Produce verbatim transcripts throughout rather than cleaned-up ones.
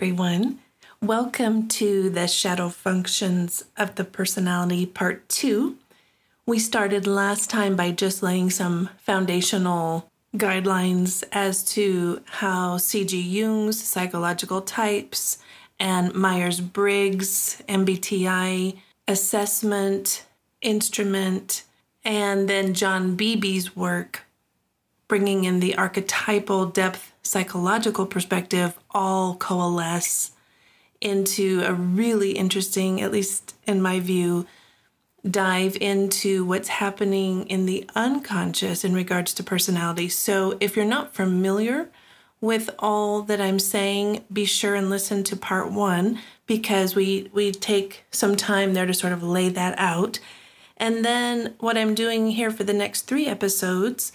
everyone. Welcome to the Shadow Functions of the Personality Part two. We started last time by just laying some foundational guidelines as to how C G. Jung's psychological types and Myers-Briggs, M B T I, assessment, instrument, and then John Beebe's work, bringing in the archetypal depth psychological perspective, all coalesce into a really interesting, at least in my view, dive into what's happening in the unconscious in regards to personality. So if you're not familiar with all that I'm saying, be sure and listen to part one, because we, we take some time there to sort of lay that out. And then what I'm doing here for the next three episodes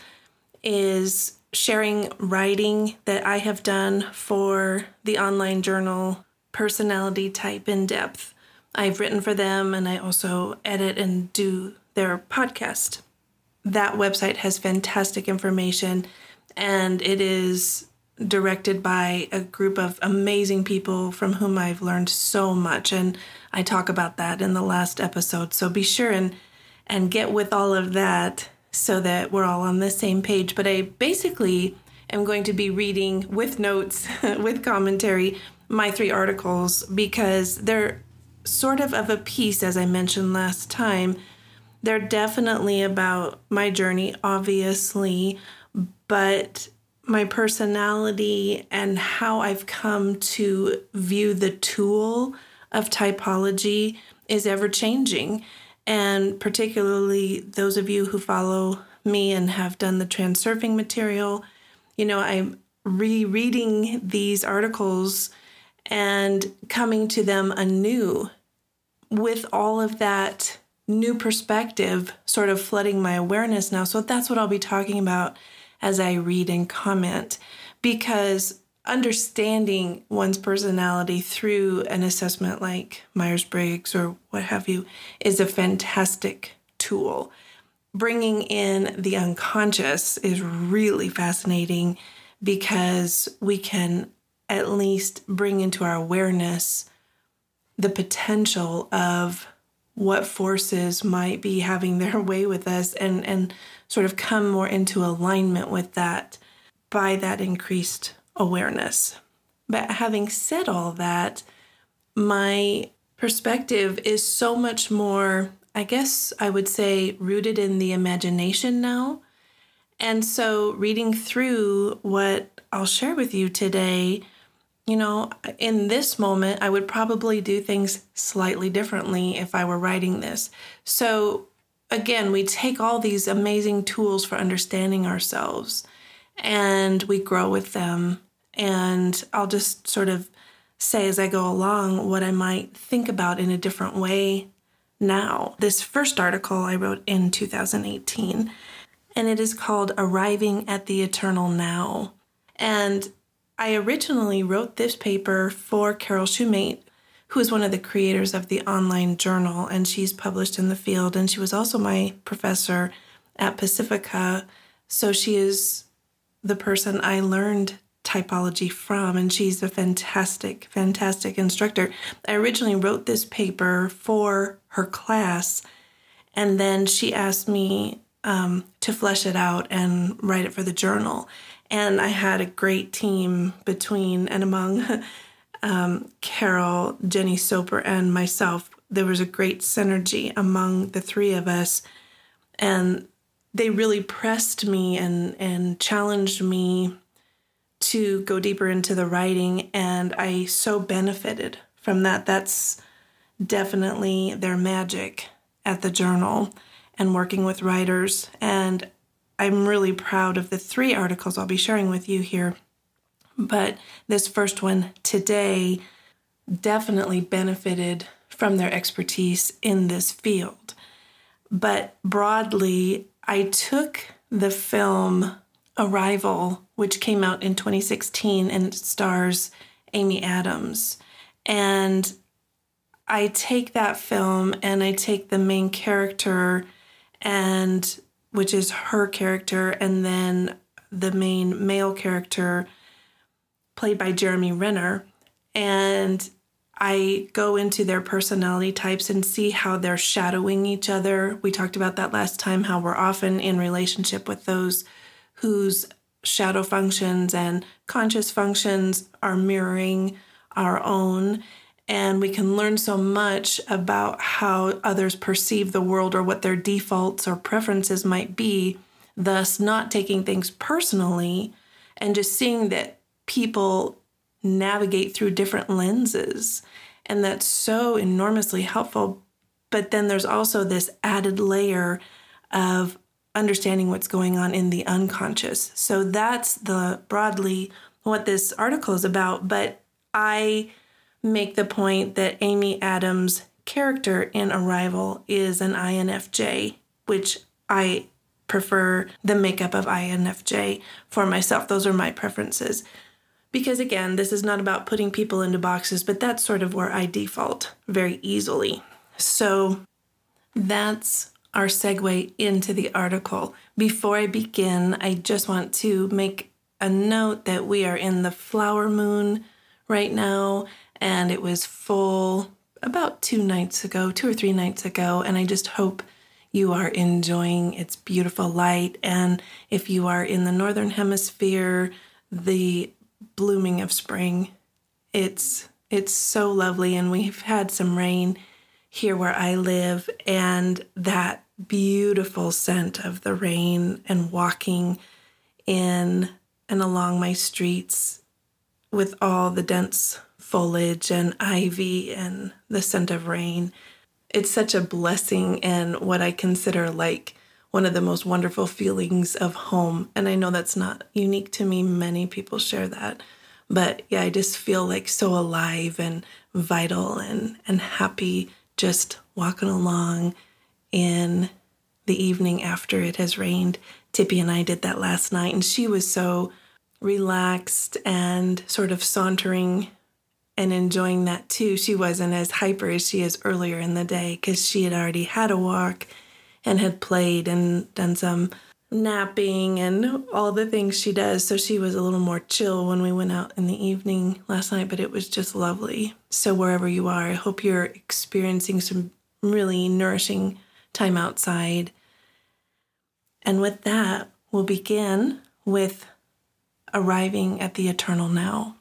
is sharing writing that I have done for the online journal Personality Type in Depth. I've written for them, and I also edit and do their podcast. That website has fantastic information, and it is directed by a group of amazing people from whom I've learned so much, and I talk about that in the last episode. So be sure and, and get with all of that so that we're all on the same page. But I basically am going to be reading with notes, with commentary, my three articles, because they're sort of of a piece, as I mentioned last time. They're definitely about my journey, obviously, but my personality and how I've come to view the tool of typology is ever changing. And particularly those of you who follow me and have done the transurfing material, you know, I'm rereading these articles and coming to them anew with all of that new perspective sort of flooding my awareness now. So that's what I'll be talking about as I read and comment, because understanding one's personality through an assessment like Myers-Briggs or what have you is a fantastic tool. Bringing in the unconscious is really fascinating, because we can at least bring into our awareness the potential of what forces might be having their way with us, and, and sort of come more into alignment with that by that increased awareness. But having said all that, my perspective is so much more, I guess I would say, rooted in the imagination now. And so reading through what I'll share with you today, you know, in this moment, I would probably do things slightly differently if I were writing this. So again, we take all these amazing tools for understanding ourselves and we grow with them. And I'll just sort of say as I go along what I might think about in a different way now. This first article I wrote in two thousand eighteen, and it is called Arriving at the Eternal Now. And I originally wrote this paper for Carol Shumate, who is one of the creators of the online journal, and she's published in the field, and she was also my professor at Pacifica, so she is the person I learned typology from, and she's a fantastic, fantastic instructor. I originally wrote this paper for her class, and then she asked me um, to flesh it out and write it for the journal. And I had a great team between and among um, Carol, Jenny Soper, and myself. There was a great synergy among the three of us, and they really pressed me and, and challenged me to go deeper into the writing, and I so benefited from that. That's definitely their magic at the journal and working with writers. And I'm really proud of the three articles I'll be sharing with you here. But this first one today definitely benefited from their expertise in this field. But broadly, I took the film Arrival, which came out in twenty sixteen, and it stars Amy Adams. And I take that film and I take the main character, and which is her character, and then the main male character played by Jeremy Renner. And I go into their personality types and see how they're shadowing each other. We talked about that last time, how we're often in relationship with those whose shadow functions and conscious functions are mirroring our own. And we can learn so much about how others perceive the world or what their defaults or preferences might be, thus not taking things personally and just seeing that people navigate through different lenses. And that's so enormously helpful. But then there's also this added layer of understanding what's going on in the unconscious. So that's the broadly what this article is about. But I make the point that Amy Adams' character in Arrival is an I N F J, which I prefer the makeup of I N F J for myself. Those are my preferences. Because again, this is not about putting people into boxes, but that's sort of where I default very easily. So that's our segue into the article. Before I begin, I just want to make a note that we are in the flower moon right now, and it was full about two nights ago, two or three nights ago, and I just hope you are enjoying its beautiful light. And if you are in the Northern Hemisphere, the blooming of spring, it's it's so lovely. And we've had some rain here where I live, and that beautiful scent of the rain and walking in and along my streets with all the dense foliage and ivy and the scent of rain. It's such a blessing and what I consider like one of the most wonderful feelings of home. And I know that's not unique to me. Many people share that. But yeah, I just feel like so alive and vital and, and happy just walking along in the evening after it has rained. Tippy and I did that last night, and she was so relaxed and sort of sauntering and enjoying that too. She wasn't as hyper as she is earlier in the day because she had already had a walk and had played and done some napping and all the things she does. So she was a little more chill when we went out in the evening last night, but it was just lovely. So wherever you are, I hope you're experiencing some really nourishing time outside. And with that, we'll begin with arriving at the eternal now.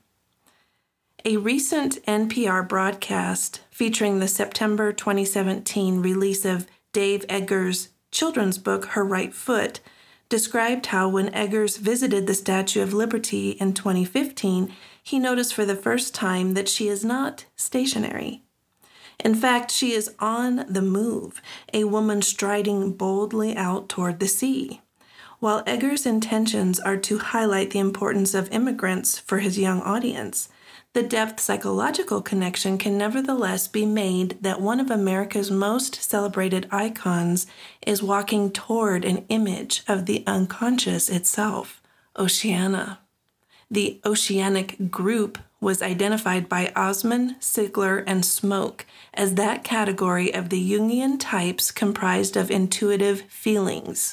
A recent N P R broadcast featuring the September twenty seventeen release of Dave Eggers' children's book, Her Right Foot, described how when Eggers visited the Statue of Liberty in twenty fifteen, he noticed for the first time that she is not stationary. In fact, she is on the move, a woman striding boldly out toward the sea. While Eggers' intentions are to highlight the importance of immigrants for his young audience, the depth psychological connection can nevertheless be made that one of America's most celebrated icons is walking toward an image of the unconscious itself, Oceana. The Oceanic group was identified by Osman, Sigler, and Smoke as that category of the Jungian types comprised of intuitive feelings.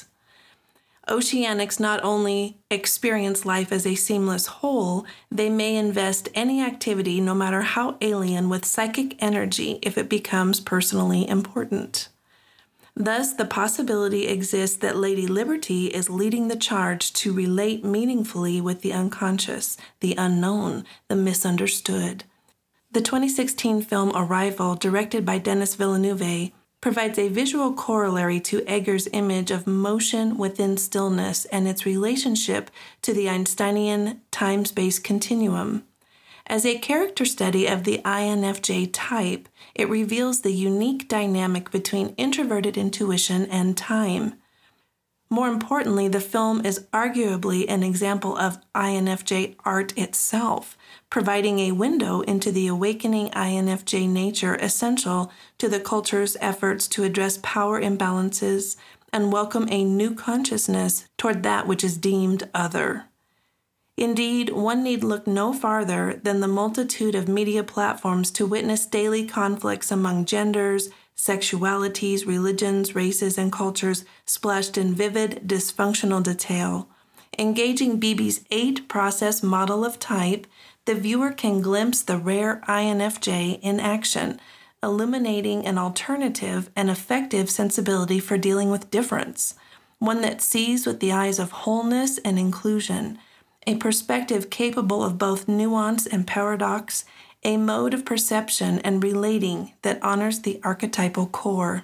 Oceanics not only experience life as a seamless whole, they may invest any activity, no matter how alien, with psychic energy if it becomes personally important. Thus, the possibility exists that Lady Liberty is leading the charge to relate meaningfully with the unconscious, the unknown, the misunderstood. The twenty sixteen film Arrival, directed by Denis Villeneuve, provides a visual corollary to Eggers' image of motion within stillness and its relationship to the Einsteinian time-space continuum. As a character study of the I N F J type, it reveals the unique dynamic between introverted intuition and time. More importantly, the film is arguably an example of I N F J art itself, providing a window into the awakening I N F J nature essential to the culture's efforts to address power imbalances and welcome a new consciousness toward that which is deemed other. Indeed, one need look no farther than the multitude of media platforms to witness daily conflicts among genders, sexualities, religions, races, and cultures splashed in vivid, dysfunctional detail. Engaging Beebe's eight-process model of type, the viewer can glimpse the rare I N F J in action, illuminating an alternative and effective sensibility for dealing with difference, one that sees with the eyes of wholeness and inclusion, a perspective capable of both nuance and paradox, a mode of perception and relating that honors the archetypal core.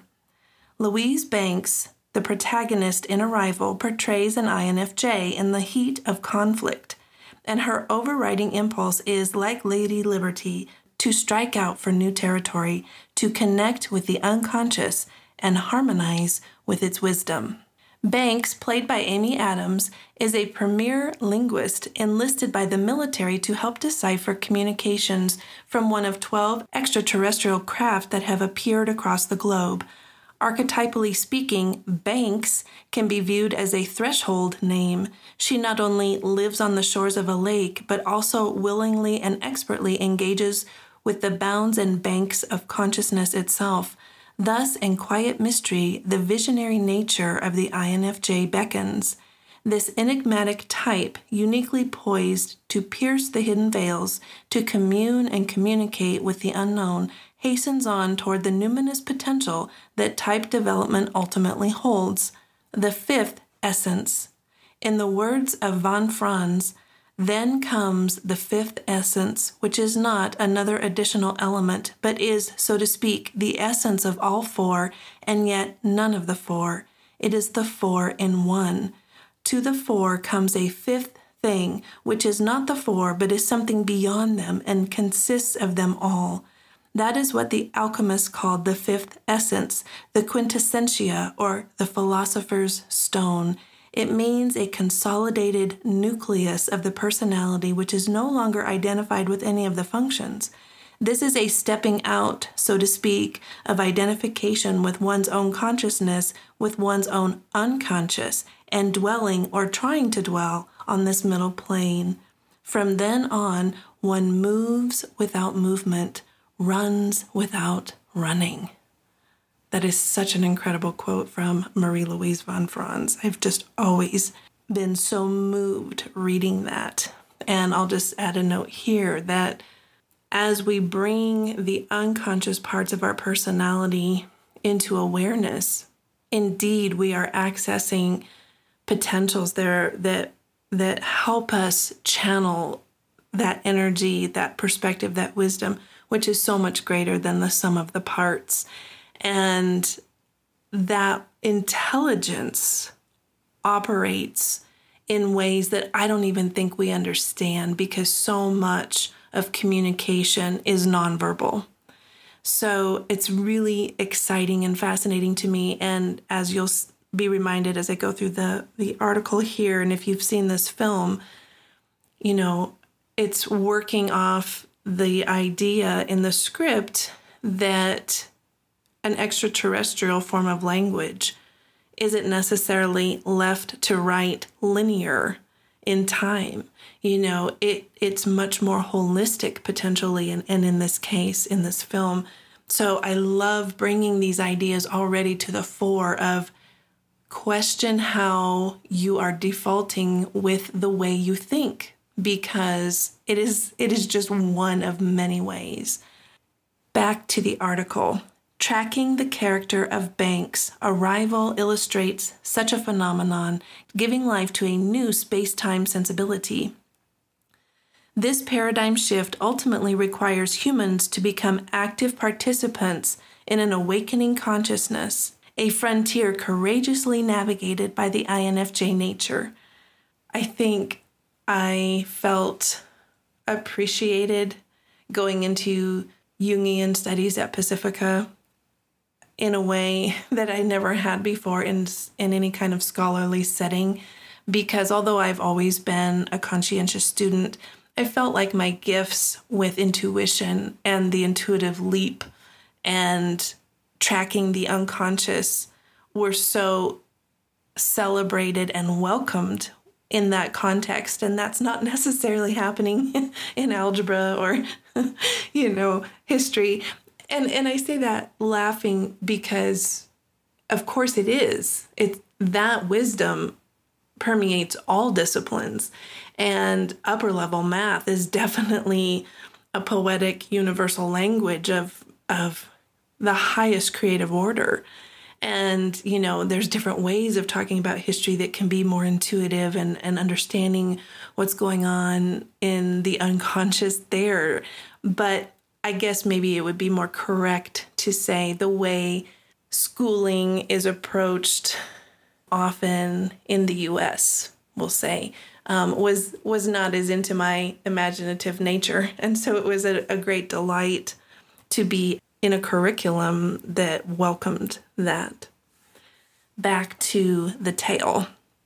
Louise Banks, the protagonist in Arrival, portrays an I N F J in the heat of conflict, and her overriding impulse is, like Lady Liberty, to strike out for new territory, to connect with the unconscious and harmonize with its wisdom. Banks, played by Amy Adams, is a premier linguist enlisted by the military to help decipher communications from one of twelve extraterrestrial craft that have appeared across the globe. Archetypally speaking, Banks can be viewed as a threshold name. She not only lives on the shores of a lake, but also willingly and expertly engages with the bounds and banks of consciousness itself. Thus, in quiet mystery, the visionary nature of the I N F J beckons. This enigmatic type, uniquely poised to pierce the hidden veils, to commune and communicate with the unknown, hastens on toward the numinous potential that type development ultimately holds. The fifth essence. In the words of von Franz, then comes the fifth essence, which is not another additional element, but is, so to speak, the essence of all four, and yet none of the four. It is the four in one. To the four comes a fifth thing, which is not the four, but is something beyond them and consists of them all. That is what the alchemists called the fifth essence, the quintessentia, or the philosopher's stone. It means a consolidated nucleus of the personality which is no longer identified with any of the functions. This is a stepping out, so to speak, of identification with one's own consciousness, with one's own unconscious, and dwelling or trying to dwell on this middle plane. From then on, one moves without movement, runs without running. That is such an incredible quote from Marie-Louise von Franz. I've just always been so moved reading that. And I'll just add a note here that as we bring the unconscious parts of our personality into awareness, indeed we are accessing potentials there that that help us channel that energy, that perspective, that wisdom, which is so much greater than the sum of the parts. And that intelligence operates in ways that I don't even think we understand, because so much of communication is nonverbal. So it's really exciting and fascinating to me. And as you'll be reminded as I go through the, the article here, and if you've seen this film, you know, it's working off the idea in the script that an extraterrestrial form of language isn't necessarily left to right linear in time. You know, it it's much more holistic potentially, and, and in this case, in this film. So I love bringing these ideas already to the fore of question how you are defaulting with the way you think, because it is it is just one of many ways. Back to the article. Tracking the character of Banks, Arrival illustrates such a phenomenon, giving life to a new space-time sensibility. This paradigm shift ultimately requires humans to become active participants in an awakening consciousness, a frontier courageously navigated by the I N F J nature. I think I felt appreciated going into Jungian studies at Pacifica in a way that I never had before in in any kind of scholarly setting, because although I've always been a conscientious student, I felt like my gifts with intuition and the intuitive leap and tracking the unconscious were so celebrated and welcomed in that context. And that's not necessarily happening in algebra or, you know, history. And and I say that laughing because, of course, it is. It that wisdom permeates all disciplines. And upper level math is definitely a poetic universal language of, of the highest creative order. And, you know, there's different ways of talking about history that can be more intuitive and, and understanding what's going on in the unconscious there. But I guess maybe it would be more correct to say the way schooling is approached often in the U S, we'll say, um, was was not as into my imaginative nature. And so it was a, a great delight to be in a curriculum that welcomed that. Back to the tale.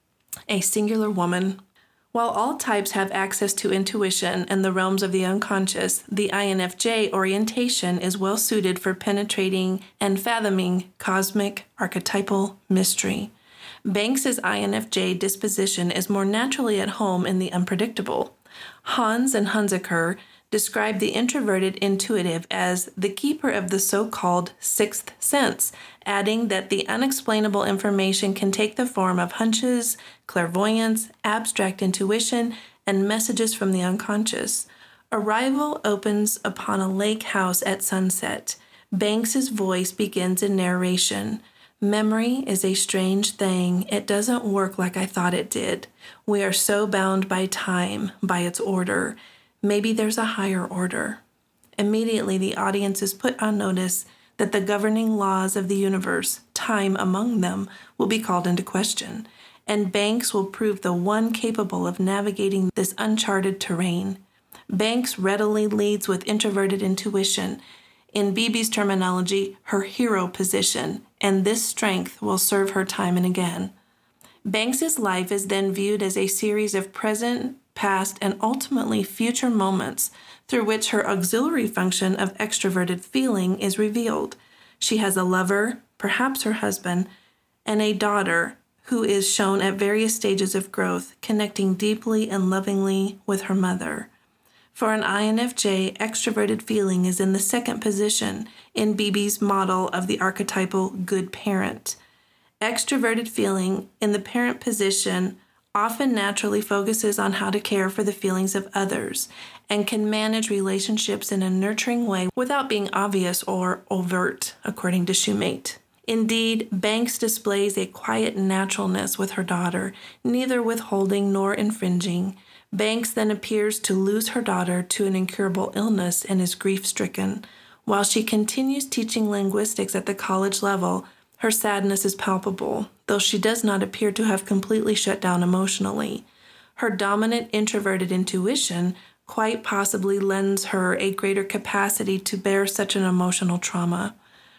A singular woman. While all types have access to intuition and the realms of the unconscious, the I N F J orientation is well suited for penetrating and fathoming cosmic archetypal mystery. Banks's I N F J disposition is more naturally at home in the unpredictable. Hans and Hunziker describe the introverted intuitive as the keeper of the so-called sixth sense, adding that the unexplainable information can take the form of hunches, clairvoyance, abstract intuition, and messages from the unconscious. Arrival opens upon a lake house at sunset. Banks's voice begins in narration. Memory is a strange thing. It doesn't work like I thought it did. We are so bound by time, by its order. Maybe there's a higher order. Immediately, the audience is put on notice that the governing laws of the universe, time among them, will be called into question, and Banks will prove the one capable of navigating this uncharted terrain. Banks readily leads with introverted intuition, in Beebe's terminology, her hero position, and this strength will serve her time and again. Banks's life is then viewed as a series of present, past, and ultimately future moments through which her auxiliary function of extroverted feeling is revealed. She has a lover, perhaps her husband, and a daughter who is shown at various stages of growth, connecting deeply and lovingly with her mother. For an I N F J, extroverted feeling is in the second position in Beebe's model of the archetypal good parent. Extroverted feeling in the parent position often naturally focuses on how to care for the feelings of others and can manage relationships in a nurturing way without being obvious or overt, according to Shoemate. Indeed, Banks displays a quiet naturalness with her daughter, neither withholding nor infringing. Banks then appears to lose her daughter to an incurable illness and is grief-stricken. While she continues teaching linguistics at the college level, her sadness is palpable, though she does not appear to have completely shut down emotionally. Her dominant introverted intuition quite possibly lends her a greater capacity to bear such an emotional trauma.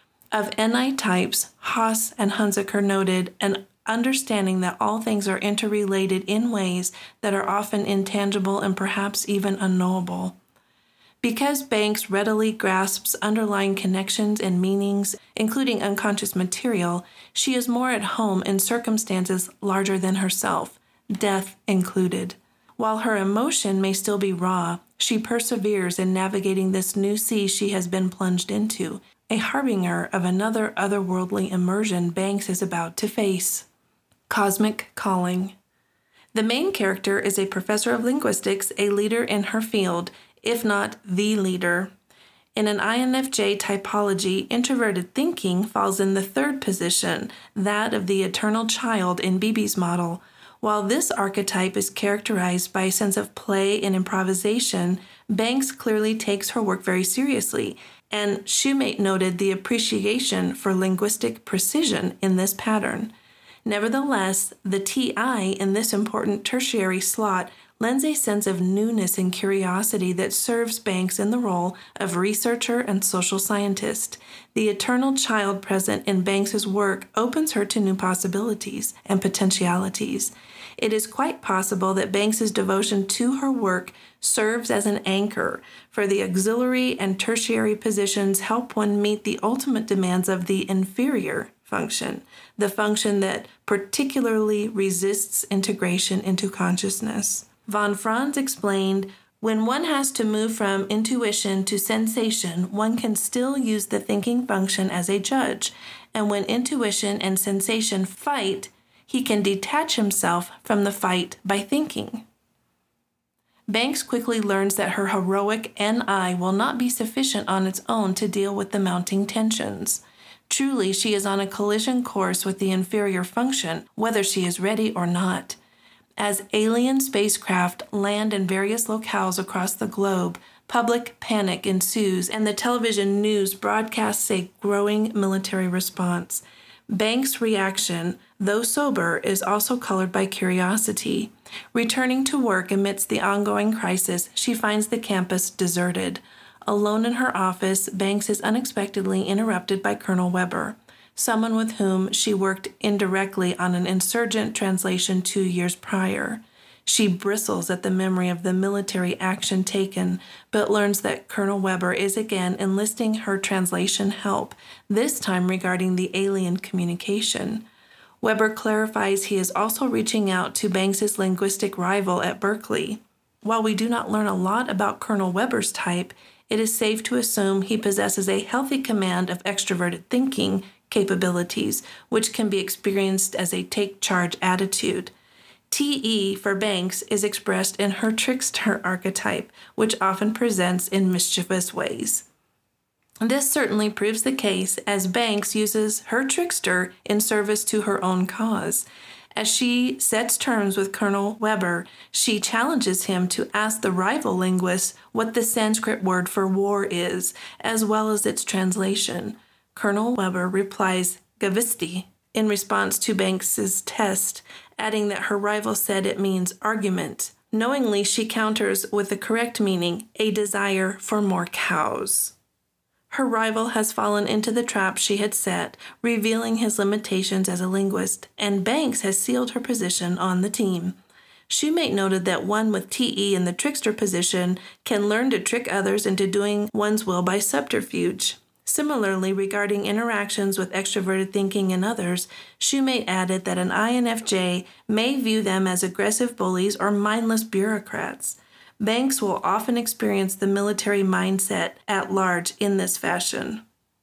Of N I types, Haas and Hunziker noted an understanding that all things are interrelated in ways that are often intangible and perhaps even unknowable. Because Banks readily grasps underlying connections and meanings, including unconscious material, she is more at home in circumstances larger than herself, death included. While her emotion may still be raw, she perseveres in navigating this new sea she has been plunged into, a harbinger of another otherworldly immersion Banks is about to face. Cosmic Calling. The main character is a professor of linguistics, a leader in her field, if not the leader. In an I N F J typology, introverted thinking falls in the third position, that of the eternal child in Beebe's model. While this archetype is characterized by a sense of play and improvisation, Banks clearly takes her work very seriously, and Shoemate noted the appreciation for linguistic precision in this pattern. Nevertheless, the T I in this important tertiary slot lends a sense of newness and curiosity that serves Banks in the role of researcher and social scientist. The eternal child present in Banks's work opens her to new possibilities and potentialities. It is quite possible that Banks's devotion to her work serves as an anchor, for the auxiliary and tertiary positions help one meet the ultimate demands of the inferior function, the function that particularly resists integration into consciousness. Von Franz explained, when one has to move from intuition to sensation, one can still use the thinking function as a judge, and when intuition and sensation fight, he can detach himself from the fight by thinking. Banks quickly learns that her heroic N I will not be sufficient on its own to deal with the mounting tensions. Truly, she is on a collision course with the inferior function, whether she is ready or not. As alien spacecraft land in various locales across the globe, public panic ensues and the television news broadcasts a growing military response. Banks' reaction, though sober, is also colored by curiosity. Returning to work amidst the ongoing crisis, she finds the campus deserted. Alone in her office, Banks is unexpectedly interrupted by Colonel Weber, someone with whom she worked indirectly on an insurgent translation two years prior. She bristles at the memory of the military action taken, but learns that Colonel Weber is again enlisting her translation help, this time regarding the alien communication. Weber clarifies he is also reaching out to Banks's linguistic rival at Berkeley. While we do not learn a lot about Colonel Weber's type, it is safe to assume he possesses a healthy command of extroverted thinking capabilities, which can be experienced as a take-charge attitude. T E for Banks is expressed in her trickster archetype, which often presents in mischievous ways. This certainly proves the case, as Banks uses her trickster in service to her own cause. As she sets terms with Colonel Weber, she challenges him to ask the rival linguist what the Sanskrit word for war is, as well as its translation. Colonel Weber replies Gavisti in response to Banks's test, adding that her rival said it means argument. Knowingly, she counters with the correct meaning, a desire for more cows. Her rival has fallen into the trap she had set, revealing his limitations as a linguist, and Banks has sealed her position on the team. Shoemate noted that one with T E in the trickster position can learn to trick others into doing one's will by subterfuge. Similarly, regarding interactions with extroverted thinking in others, Shoemate added that an I N F J may view them as aggressive bullies or mindless bureaucrats. Banks will often experience the military mindset at large in this fashion.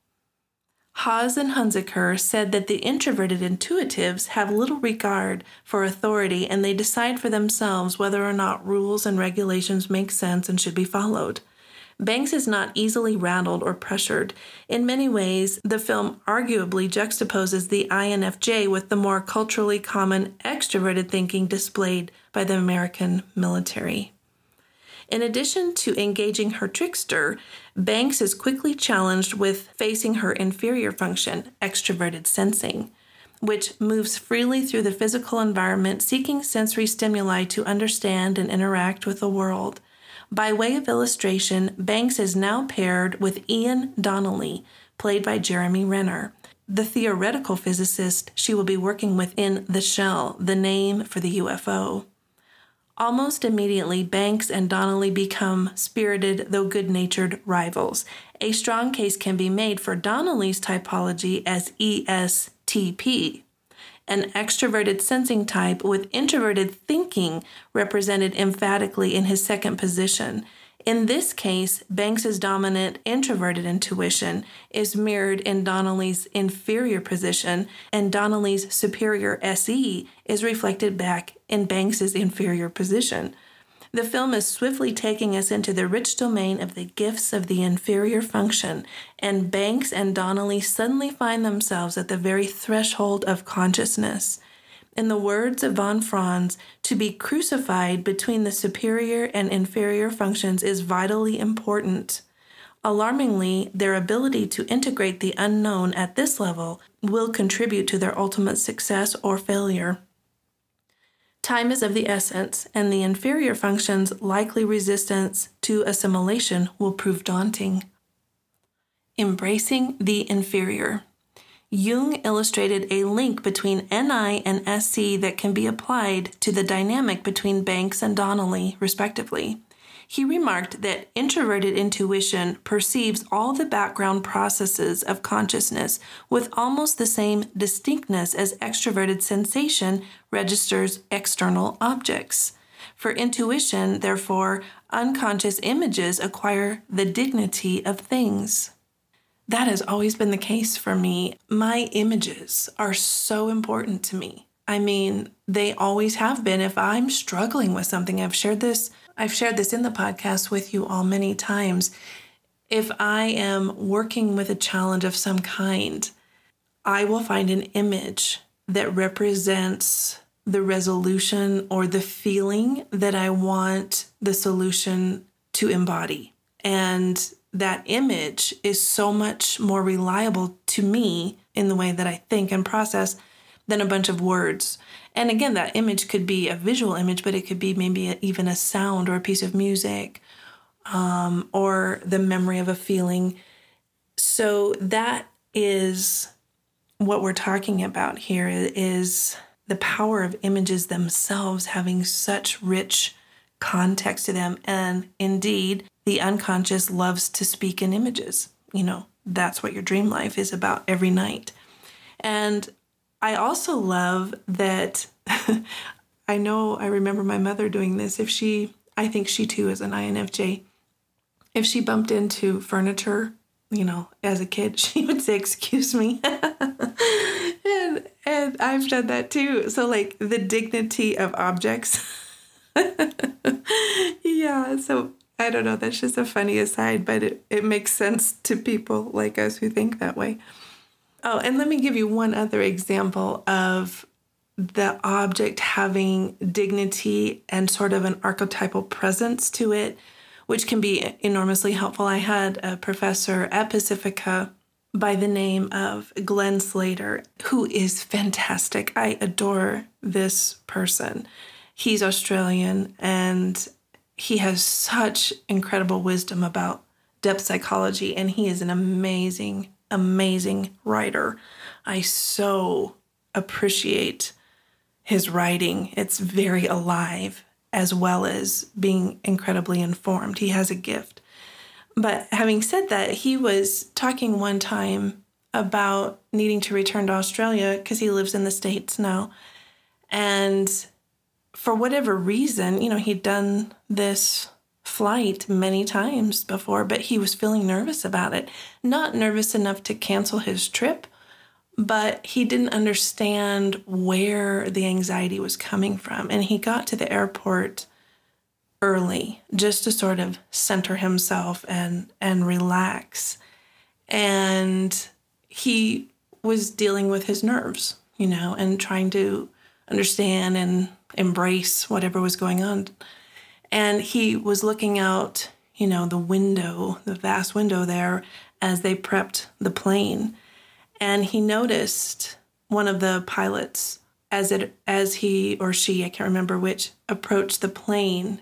Haas and Hunziker said that the introverted intuitives have little regard for authority and they decide for themselves whether or not rules and regulations make sense and should be followed. Banks is not easily rattled or pressured. In many ways, the film arguably juxtaposes the I N F J with the more culturally common extroverted thinking displayed by the American military. In addition to engaging her trickster, Banks is quickly challenged with facing her inferior function, extroverted sensing, which moves freely through the physical environment, seeking sensory stimuli to understand and interact with the world. By way of illustration, Banks is now paired with Ian Donnelly, played by Jeremy Renner, the theoretical physicist she will be working with in The Shell, the name for the U F O. Almost immediately, Banks and Donnelly become spirited, though good-natured rivals. A strong case can be made for Donnelly's typology as E S T P, an extroverted sensing type with introverted thinking represented emphatically in his second position. In this case, Banks's dominant introverted intuition is mirrored in Donnelly's inferior position, and Donnelly's superior S E is reflected back in Banks's inferior position. The film is swiftly taking us into the rich domain of the gifts of the inferior function, and Banks and Donnelly suddenly find themselves at the very threshold of consciousness. In the words of von Franz, to be crucified between the superior and inferior functions is vitally important. Alarmingly, their ability to integrate the unknown at this level will contribute to their ultimate success or failure. Time is of the essence, and the inferior function's likely resistance to assimilation will prove daunting. Embracing the inferior. Jung illustrated a link between N I and S C that can be applied to the dynamic between Banks and Donnelly, respectively. He remarked that introverted intuition perceives all the background processes of consciousness with almost the same distinctness as extroverted sensation registers external objects. For intuition, therefore, unconscious images acquire the dignity of things. That has always been the case for me. My images are so important to me. I mean, they always have been. If I'm struggling with something, I've shared this I've shared this in the podcast with you all many times. If I am working with a challenge of some kind, I will find an image that represents the resolution or the feeling that I want the solution to embody. And that image is so much more reliable to me in the way that I think and process than a bunch of words. And again, that image could be a visual image, but it could be maybe a, even a sound or a piece of music, um, or the memory of a feeling. So that is what we're talking about here, is the power of images themselves having such rich context to them. And indeed, the unconscious loves to speak in images. You know, that's what your dream life is about every night. And I also love that I know I remember my mother doing this. If she, I think she too is an I N F J, if she bumped into furniture, you know, as a kid, she would say, "Excuse me." and and I've done that too. So like the dignity of objects. Yeah, so I don't know, that's just a funny aside, but it, it makes sense to people like us who think that way. Oh, and let me give you one other example of the object having dignity and sort of an archetypal presence to it, which can be enormously helpful. I had a professor at Pacifica by the name of Glenn Slater, who is fantastic. I adore this person. He's Australian, and he has such incredible wisdom about depth psychology, and he is an amazing, amazing writer. I so appreciate his writing. It's very alive, as well as being incredibly informed. He has a gift. But having said that, he was talking one time about needing to return to Australia because he lives in the States now. And for whatever reason, you know, he'd done this flight many times before, but he was feeling nervous about it. Not nervous enough to cancel his trip, but he didn't understand where the anxiety was coming from. And he got to the airport early just to sort of center himself and, and relax. And he was dealing with his nerves, you know, and trying to understand and embrace whatever was going on. And he was looking out, you know, the window, the vast window there as they prepped the plane. And he noticed one of the pilots as it as he or she, I can't remember which, approached the plane,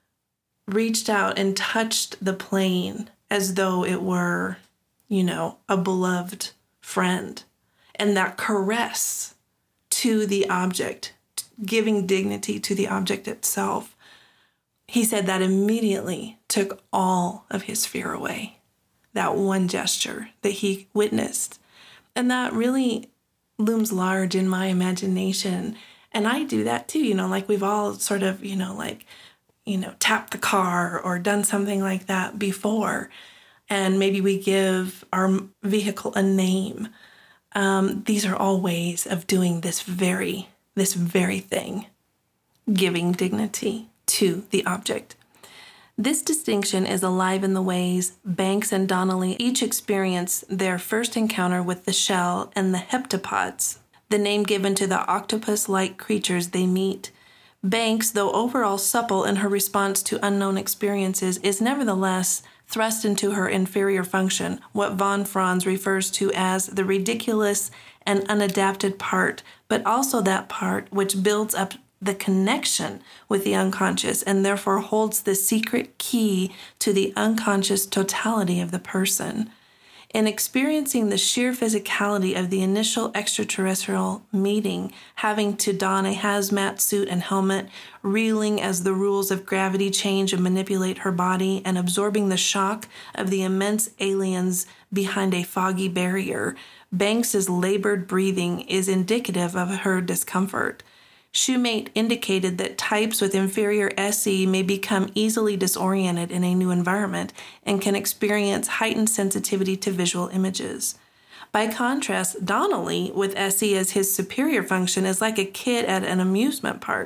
reached out and touched the plane as though it were, you know, a beloved friend. And that caress to the object, giving dignity to the object itself, he said that immediately took all of his fear away. That one gesture that he witnessed. And that really looms large in my imagination. And I do that too, you know, like we've all sort of, you know, like, you know, tapped the car or done something like that before. And maybe we give our vehicle a name. Um, these are all ways of doing this very, this very thing, giving dignity to the object. This distinction is alive in the ways Banks and Donnelly each experience their first encounter with the shell and the heptapods, the name given to the octopus-like creatures they meet. Banks, though overall supple in her response to unknown experiences, is nevertheless thrust into her inferior function, what von Franz refers to as the ridiculous and unadapted part, but also that part which builds up the connection with the unconscious and therefore holds the secret key to the unconscious totality of the person. In experiencing the sheer physicality of the initial extraterrestrial meeting, having to don a hazmat suit and helmet, reeling as the rules of gravity change and manipulate her body, and absorbing the shock of the immense aliens behind a foggy barrier, Banks's labored breathing is indicative of her discomfort. Shoemate indicated that types with inferior S E may become easily disoriented in a new environment and can experience heightened sensitivity to visual images. By contrast, Donnelly, with S E as his superior function, is like a kid at an amusement park.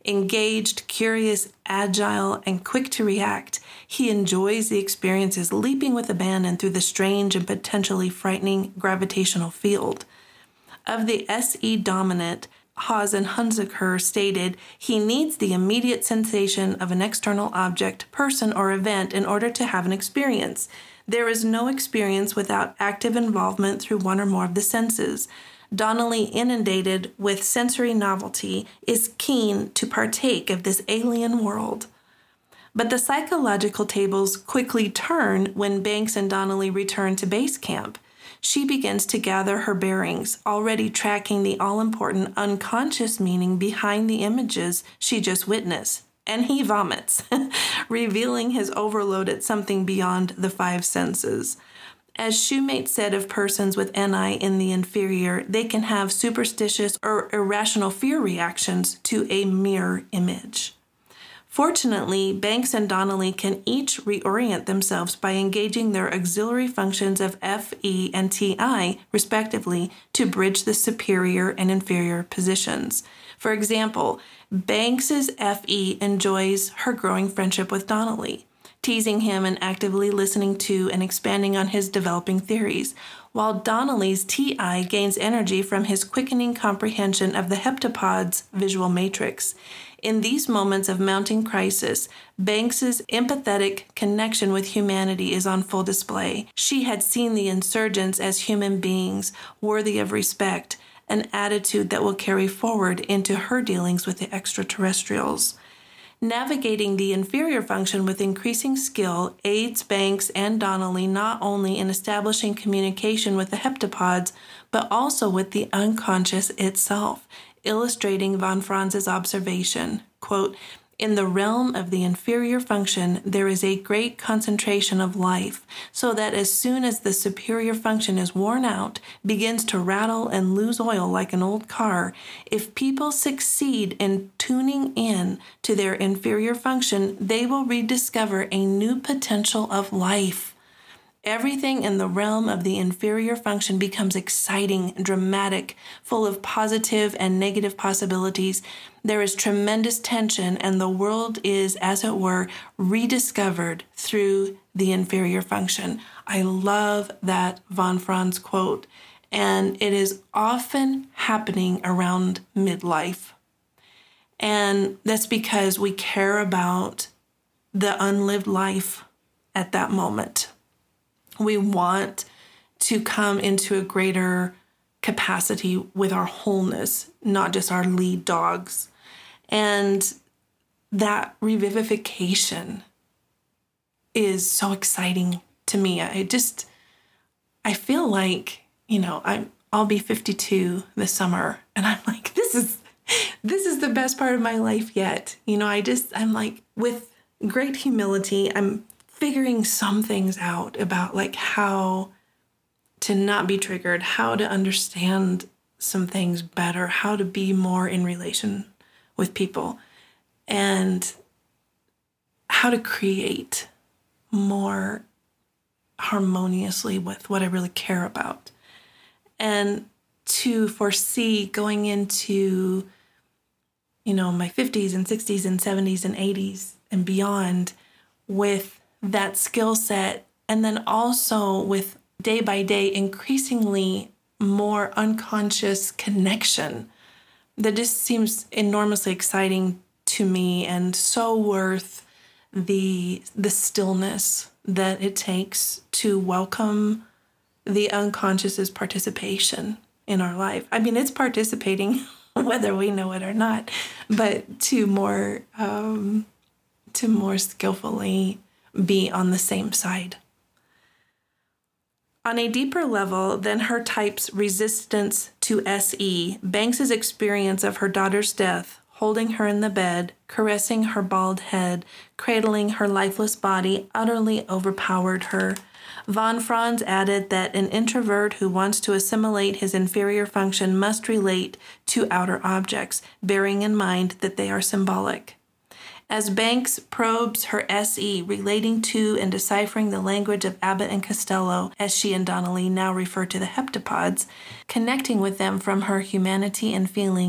Engaged, curious, agile, and quick to react, he enjoys the experiences leaping with abandon through the strange and potentially frightening gravitational field. Of the S E dominant, Haas and Hunziker stated he needs the immediate sensation of an external object, person, or event in order to have an experience. There is no experience without active involvement through one or more of the senses. Donnelly, inundated with sensory novelty, is keen to partake of this alien world. But the psychological tables quickly turn when Banks and Donnelly return to base camp. She begins to gather her bearings, already tracking the all-important unconscious meaning behind the images she just witnessed. And he vomits, revealing his overload at something beyond the five senses. As Shoemate said of persons with N I in the inferior, they can have superstitious or irrational fear reactions to a mere image. Fortunately, Banks and Donnelly can each reorient themselves by engaging their auxiliary functions of F, E, and T I, respectively, to bridge the superior and inferior positions. For example, Banks's F E enjoys her growing friendship with Donnelly, teasing him and actively listening to and expanding on his developing theories, while Donnelly's T I gains energy from his quickening comprehension of the heptapod's visual matrix. In these moments of mounting crisis, Banks's empathetic connection with humanity is on full display. She had seen the insurgents as human beings worthy of respect, an attitude that will carry forward into her dealings with the extraterrestrials. Navigating the inferior function with increasing skill aids Banks and Donnelly not only in establishing communication with the heptapods, but also with the unconscious itself, illustrating von Franz's observation, quote, "In the realm of the inferior function, there is a great concentration of life, so that as soon as the superior function is worn out, begins to rattle and lose oil like an old car, if people succeed in tuning in to their inferior function, they will rediscover a new potential of life. Everything in the realm of the inferior function becomes exciting, dramatic, full of positive and negative possibilities. There is tremendous tension, and the world is, as it were, rediscovered through the inferior function." I love that von Franz quote, and it is often happening around midlife. And that's because we care about the unlived life at that moment. We want to come into a greater capacity with our wholeness, not just our lead dogs. And that revivification is so exciting to me. I just, I feel like, you know, I, I'll be fifty-two this summer, and I'm like, this is, this is the best part of my life yet. You know, I just, I'm like, with great humility, I'm figuring some things out about like how to not be triggered, how to understand some things better, how to be more in relation with people, and how to create more harmoniously with what I really care about. And to foresee going into, you know, my fifties and sixties and seventies and eighties and beyond with that skill set, and then also with day by day increasingly more unconscious connection that just seems enormously exciting to me, and so worth the the stillness that it takes to welcome the unconscious's participation in our life. I mean, it's participating whether we know it or not, but to more um, to more skillfully be on the same side. On a deeper level than her type's resistance to S E, Banks's experience of her daughter's death, holding her in the bed, caressing her bald head, cradling her lifeless body, utterly overpowered her. Von Franz added that an introvert who wants to assimilate his inferior function must relate to outer objects, bearing in mind that they are symbolic. As Banks probes her S E, relating to and deciphering the language of Abbott and Costello, as she and Donnelly now refer to the heptapods, connecting with them from her humanity and feeling,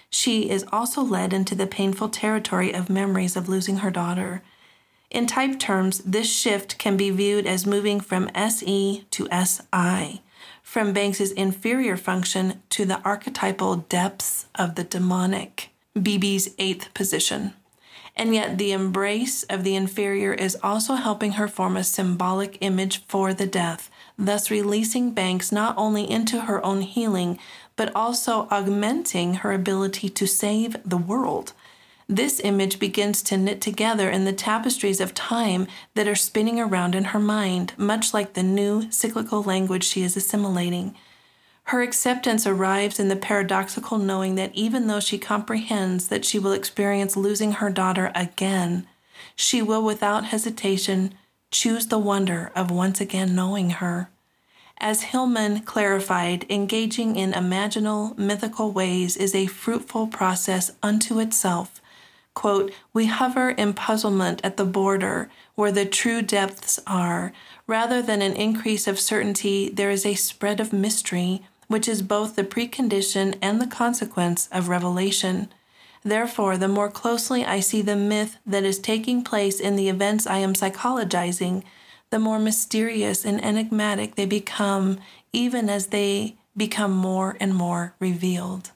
she is also led into the painful territory of memories of losing her daughter. In type terms, this shift can be viewed as moving from S E to S I, from Banks's inferior function to the archetypal depths of the demonic, B B's eighth position. And yet the embrace of the inferior is also helping her form a symbolic image for the death, thus releasing Banks not only into her own healing, but also augmenting her ability to save the world. This image begins to knit together in the tapestries of time that are spinning around in her mind, much like the new cyclical language she is assimilating. Her acceptance arrives in the paradoxical knowing that even though she comprehends that she will experience losing her daughter again, she will without hesitation choose the wonder of once again knowing her. As Hillman clarified, engaging in imaginal, mythical ways is a fruitful process unto itself. Quote, we hover in puzzlement at the border where the true depths are. Rather than an increase of certainty, there is a spread of mystery, which is both the precondition and the consequence of revelation. Therefore, the more closely I see the myth that is taking place in the events I am psychologizing, the more mysterious and enigmatic they become, even as they become more and more revealed.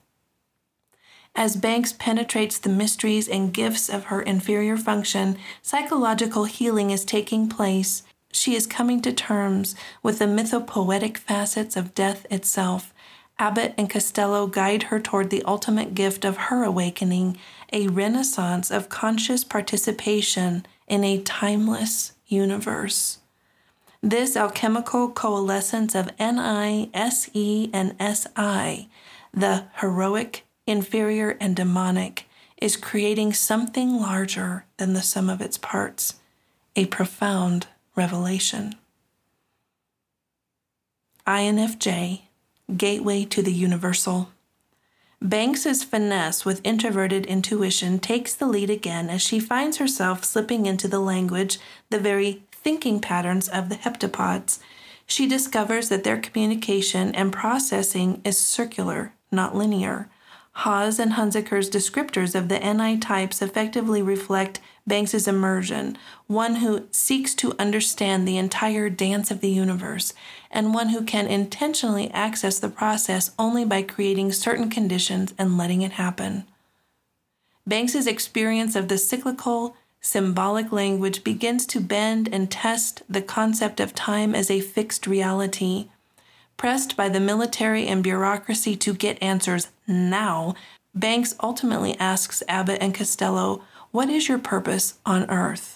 As Banks penetrates the mysteries and gifts of her inferior function, psychological healing is taking place. She is coming to terms with the mythopoetic facets of death itself. Abbott and Costello guide her toward the ultimate gift of her awakening, a renaissance of conscious participation in a timeless universe. This alchemical coalescence of N I, S E, and S I, the heroic, inferior, and demonic, is creating something larger than the sum of its parts, a profound revelation. I N F J, Gateway to the Universal. Banks's finesse with introverted intuition takes the lead again as she finds herself slipping into the language, the very thinking patterns of the heptapods. She discovers that their communication and processing is circular, not linear. Haas and Hunziker's descriptors of the N I types effectively reflect Banks's immersion, one who seeks to understand the entire dance of the universe, and one who can intentionally access the process only by creating certain conditions and letting it happen. Banks's experience of the cyclical, symbolic language begins to bend and test the concept of time as a fixed reality. Pressed by the military and bureaucracy to get answers now, Banks ultimately asks Abbott and Costello, "What is your purpose on Earth?"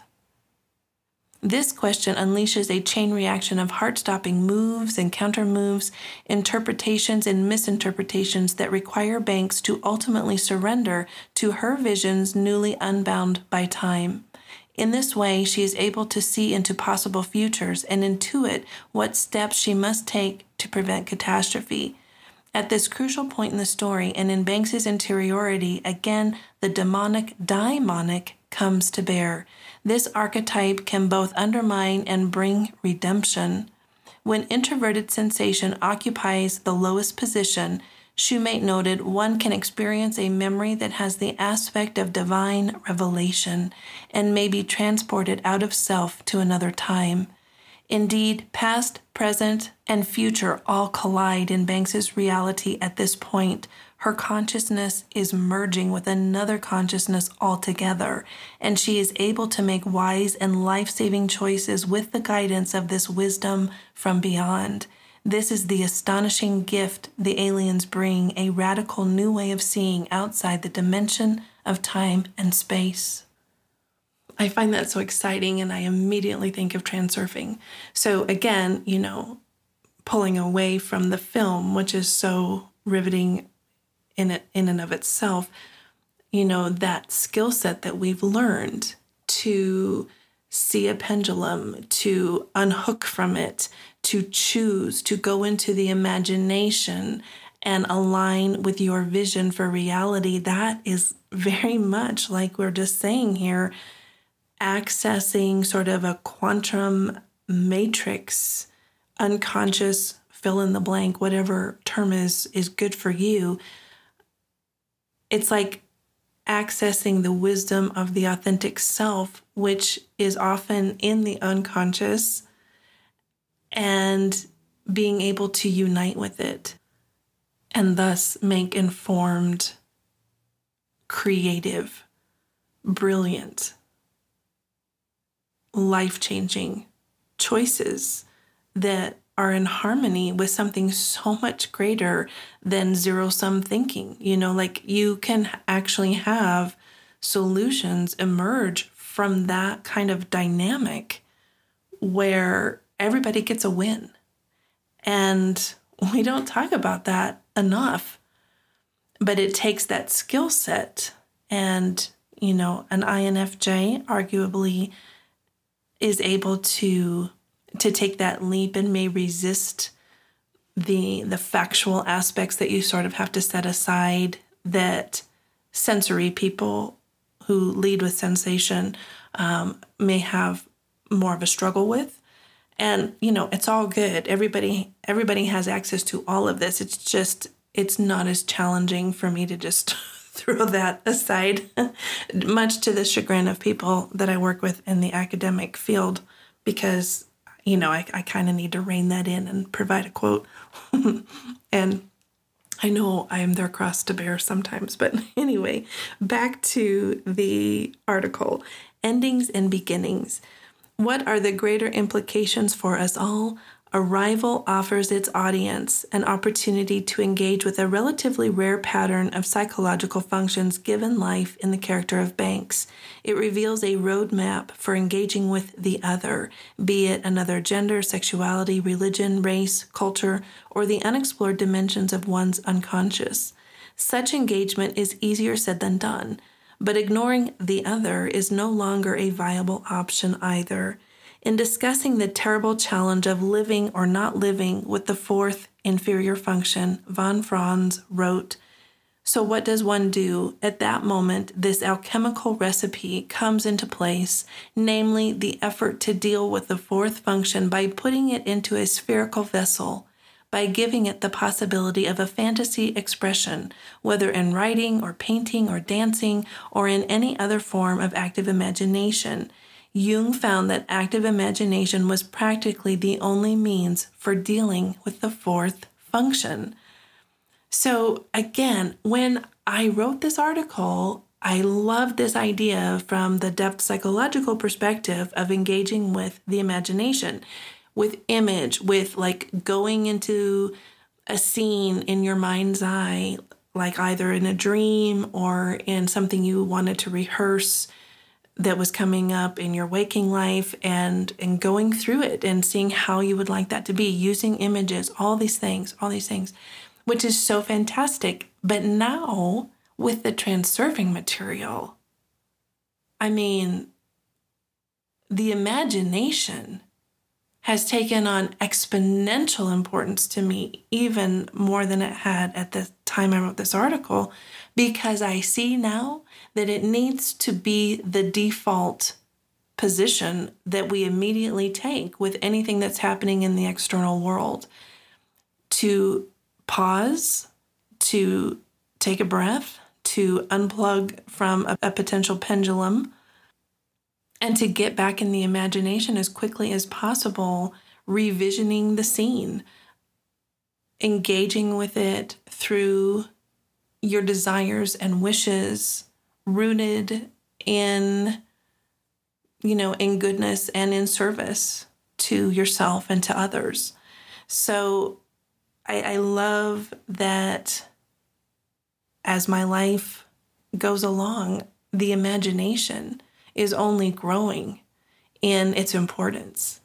This question unleashes a chain reaction of heart-stopping moves and counter-moves, interpretations and misinterpretations that require Banks to ultimately surrender to her visions newly unbound by time. In this way, she is able to see into possible futures and intuit what steps she must take to prevent catastrophe. At this crucial point in the story and in Banks's interiority, again, the demonic daimonic comes to bear. This archetype can both undermine and bring redemption. When introverted sensation occupies the lowest position, Shoemate noted, one can experience a memory that has the aspect of divine revelation and may be transported out of self to another time. Indeed, past, present, and future all collide in Banks's reality at this point. Her consciousness is merging with another consciousness altogether, and she is able to make wise and life-saving choices with the guidance of this wisdom from beyond. This is the astonishing gift the aliens bring, a radical new way of seeing outside the dimension of time and space. I find that so exciting, and I immediately think of transurfing. So again, you know, pulling away from the film, which is so riveting in it, in and of itself, you know, that skill set that we've learned to see a pendulum, to unhook from it, to choose, to go into the imagination and align with your vision for reality. That is very much like we're just saying here, accessing sort of a quantum matrix, unconscious, fill in the blank, whatever term is, is good for you. it's like accessing the wisdom of the authentic self, which is often in the unconscious, and being able to unite with it and thus make informed, creative, brilliant, life-changing choices that are in harmony with something so much greater than zero-sum thinking. You know, like you can actually have solutions emerge from that kind of dynamic where everybody gets a win. And we don't talk about that enough. But it takes that skill set. And, you know, an I N F J arguably is able to to take that leap and may resist the the factual aspects that you sort of have to set aside, that sensory people who lead with sensation um, may have more of a struggle with. And, you know, it's all good. Everybody everybody has access to all of this. It's just, it's not as challenging for me to just throw that aside, much to the chagrin of people that I work with in the academic field, because, you know, I, I kind of need to rein that in and provide a quote. And I know I am their cross to bear sometimes. But anyway, back to the article, Endings and Beginnings. What are the greater implications for us all? Arrival offers its audience an opportunity to engage with a relatively rare pattern of psychological functions given life in the character of Banks. It reveals a roadmap for engaging with the other, be it another gender, sexuality, religion, race, culture, or the unexplored dimensions of one's unconscious. Such engagement is easier said than done, but ignoring the other is no longer a viable option either. In discussing the terrible challenge of living or not living with the fourth inferior function, von Franz wrote, "So what does one do? At that moment, this alchemical recipe comes into place, namely the effort to deal with the fourth function by putting it into a spherical vessel, by giving it the possibility of a fantasy expression, whether in writing or painting or dancing or in any other form of active imagination." Jung found that active imagination was practically the only means for dealing with the fourth function. So again, when I wrote this article, I loved this idea from the depth psychological perspective of engaging with the imagination, with image, with like going into a scene in your mind's eye, like either in a dream or in something you wanted to rehearse that was coming up in your waking life, and, and going through it and seeing how you would like that to be, using images, all these things, all these things, which is so fantastic. But now with the transurfing material, I mean, the imagination has taken on exponential importance to me, even more than it had at the time I wrote this article, because I see now that it needs to be the default position that we immediately take with anything that's happening in the external world. To pause, to take a breath, to unplug from a, a potential pendulum, and to get back in the imagination as quickly as possible, revisioning the scene, engaging with it through your desires and wishes, rooted in, you know, in goodness and in service to yourself and to others. So I, I love that as my life goes along, the imagination is only growing in its importance.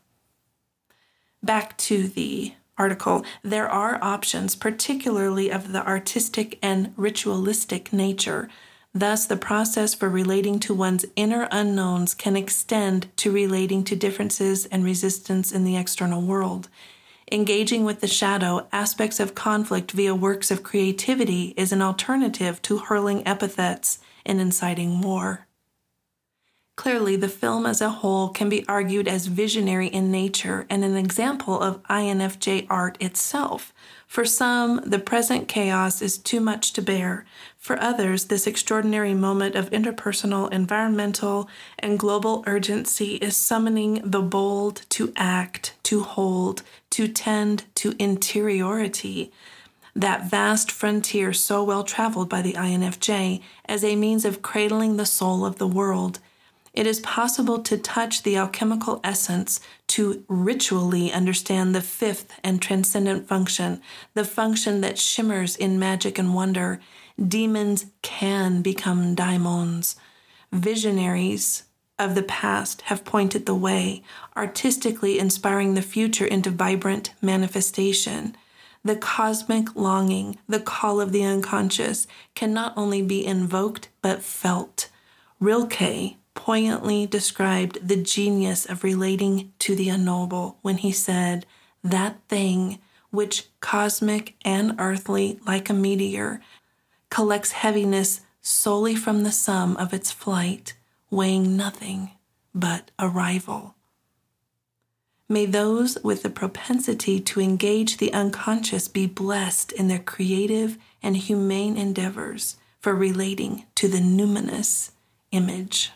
Back to the article, there are options, particularly of the artistic and ritualistic nature. Thus, the process for relating to one's inner unknowns can extend to relating to differences and resistance in the external world. Engaging with the shadow, aspects of conflict via works of creativity is an alternative to hurling epithets and inciting war. Clearly, the film as a whole can be argued as visionary in nature and an example of I N F J art itself. For some, the present chaos is too much to bear. For others, this extraordinary moment of interpersonal, environmental, and global urgency is summoning the bold to act, to hold, to tend to interiority, that vast frontier so well traveled by the I N F J as a means of cradling the soul of the world. It is possible to touch the alchemical essence, to ritually understand the fifth and transcendent function, the function that shimmers in magic and wonder. Demons can become daimons. Visionaries of the past have pointed the way, artistically inspiring the future into vibrant manifestation. The cosmic longing, the call of the unconscious, can not only be invoked but felt. Rilke poignantly described the genius of relating to the unknowable when he said, "That thing which, cosmic and earthly like a meteor, collects heaviness solely from the sum of its flight, weighing nothing but arrival." May those with the propensity to engage the unconscious be blessed in their creative and humane endeavors for relating to the numinous image.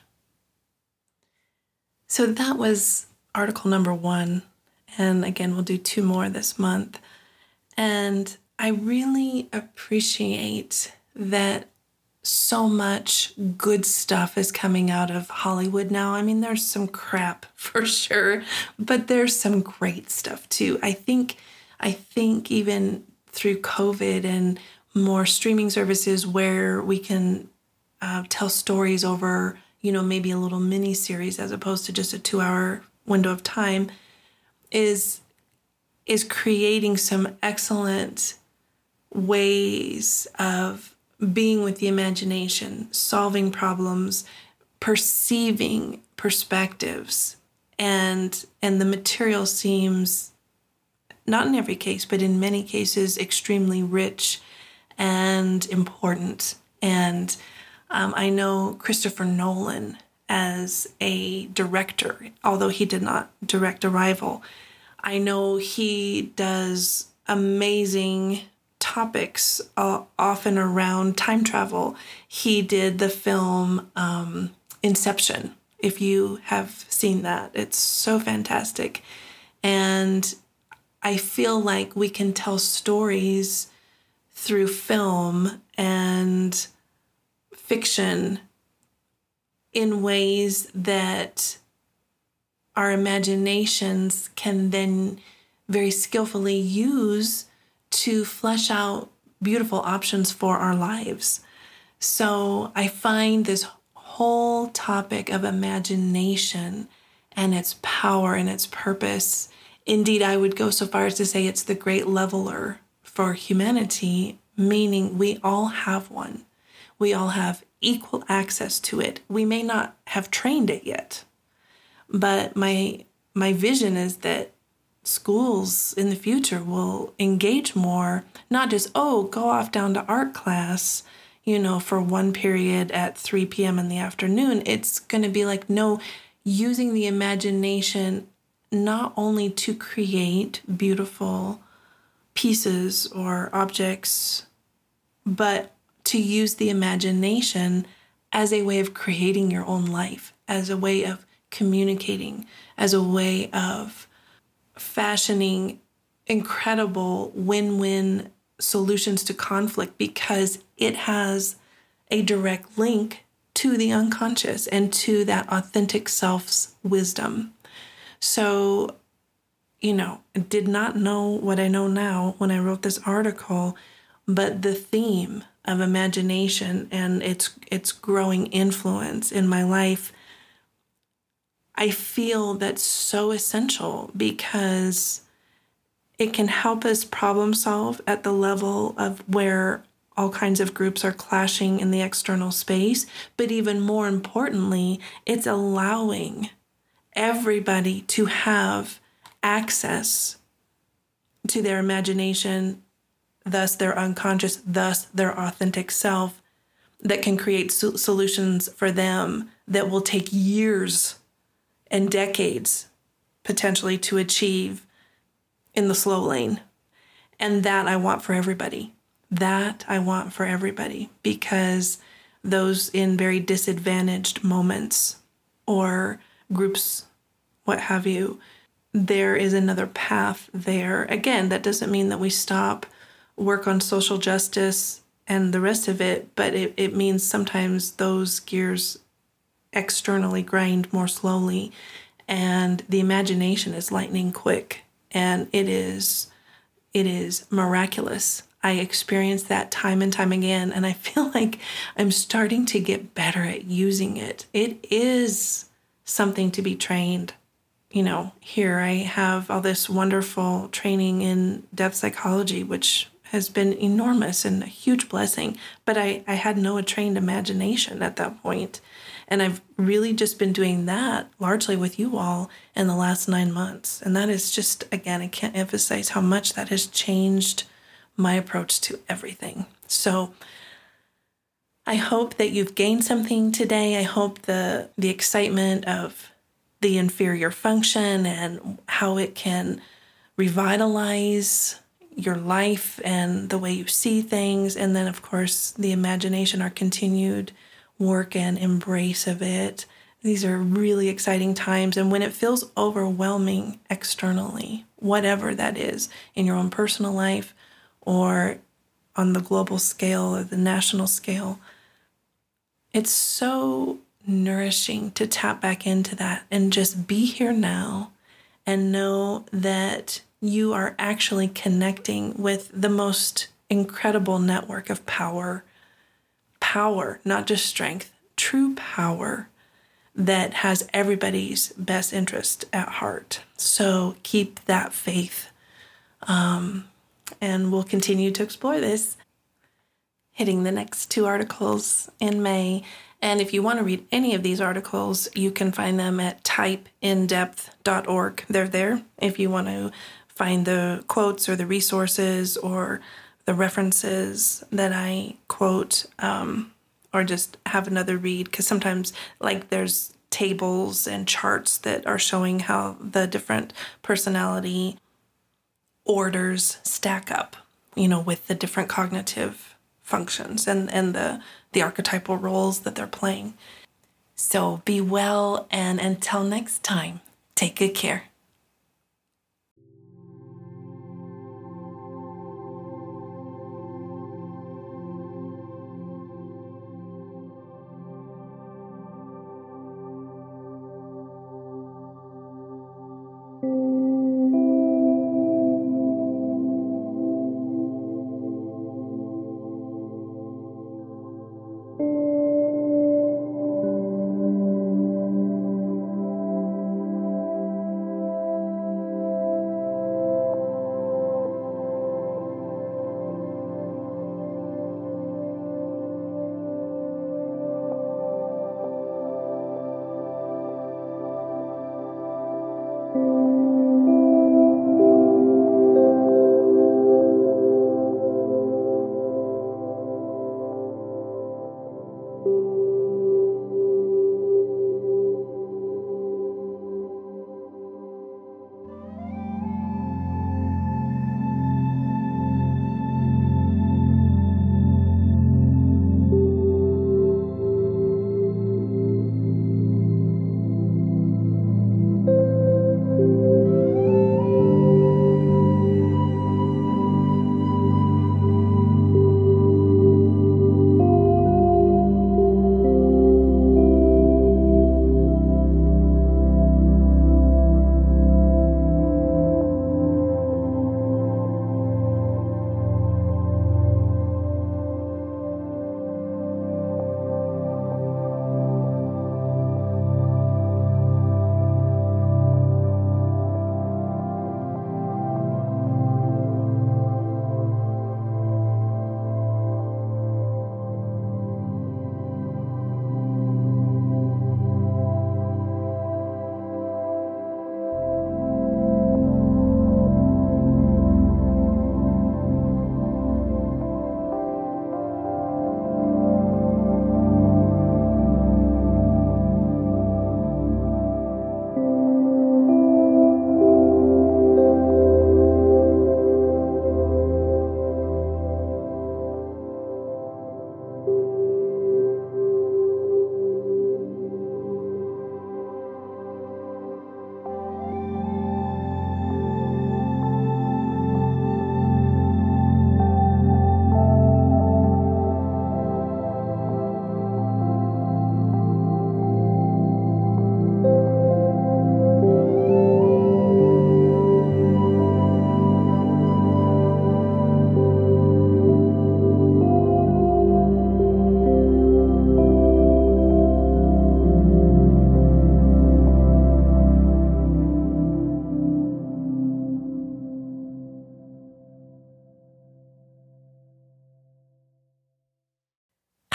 So that was article number one. And again, we'll do two more this month. And I really appreciate that so much good stuff is coming out of Hollywood now. I mean, there's some crap for sure, but there's some great stuff too. I think, I think even through COVID and more streaming services where we can uh, tell stories over, you know, maybe a little mini series as opposed to just a two hour window of time is, is creating some excellent ways of being with the imagination, solving problems, perceiving perspectives, and and the material seems, not in every case, but in many cases, extremely rich and important. And um, I know Christopher Nolan as a director, although he did not direct Arrival, I know he does amazing topics, uh, often around time travel. He did the film um, Inception, if you have seen that. It's so fantastic. And I feel like we can tell stories through film and fiction in ways that our imaginations can then very skillfully use to flesh out beautiful options for our lives. So I find this whole topic of imagination and its power and its purpose, indeed, I would go so far as to say it's the great leveler for humanity, meaning we all have one. We all have equal access to it. We may not have trained it yet, but my my vision is that schools in the future will engage more, not just, oh, go off down to art class, you know, for one period at three p.m. in the afternoon. It's going to be like, no, using the imagination not only to create beautiful pieces or objects, but to use the imagination as a way of creating your own life, as a way of communicating, as a way of fashioning incredible win-win solutions to conflict, because it has a direct link to the unconscious and to that authentic self's wisdom. So, you know, I did not know what I know now when I wrote this article, but the theme of imagination and its its growing influence in my life, I feel that's so essential because it can help us problem solve at the level of where all kinds of groups are clashing in the external space. But even more importantly, it's allowing everybody to have access to their imagination, thus their unconscious, thus their authentic self, that can create so- solutions for them that will take years and decades potentially to achieve in the slow lane. And that I want for everybody. That I want for everybody, because those in very disadvantaged moments or groups, what have you, there is another path there. Again, that doesn't mean that we stop work on social justice and the rest of it, but it, it means sometimes those gears externally grind more slowly, and the imagination is lightning quick, and it is it is miraculous. I experience that time and time again, and I feel like I'm starting to get better at using it. It is something to be trained. You know, here I have all this wonderful training in depth psychology, which has been enormous and a huge blessing, but I, I had no trained imagination at that point. And I've really just been doing that largely with you all in the last nine months. And that is just, again, I can't emphasize how much that has changed my approach to everything. So I hope that you've gained something today. I hope the the excitement of the inferior function and how it can revitalize your life and the way you see things. And then, of course, the imagination, our continued work and embrace of it. These are really exciting times. And when it feels overwhelming externally, whatever that is, in your own personal life or on the global scale or the national scale, it's so nourishing to tap back into that and just be here now and know that you are actually connecting with the most incredible network of power. Power, not just strength, true power that has everybody's best interest at heart. So keep that faith. Um, and we'll continue to explore this, hitting the next two articles in May. And if you want to read any of these articles, you can find them at type in depth dot org. They're there if you want to find the quotes or the resources or the references that I quote, um, or just have another read, because sometimes like there's tables and charts that are showing how the different personality orders stack up, you know, with the different cognitive functions and, and the, the archetypal roles that they're playing. So be well, and until next time, take good care.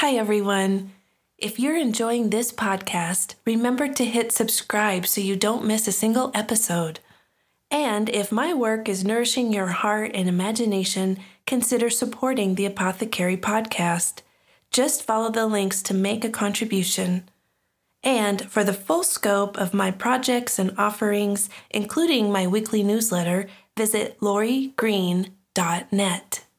Hi, everyone. If you're enjoying this podcast, remember to hit subscribe so you don't miss a single episode. And if my work is nourishing your heart and imagination, consider supporting the Apothecary Podcast. Just follow the links to make a contribution. And for the full scope of my projects and offerings, including my weekly newsletter, visit lori green dot net.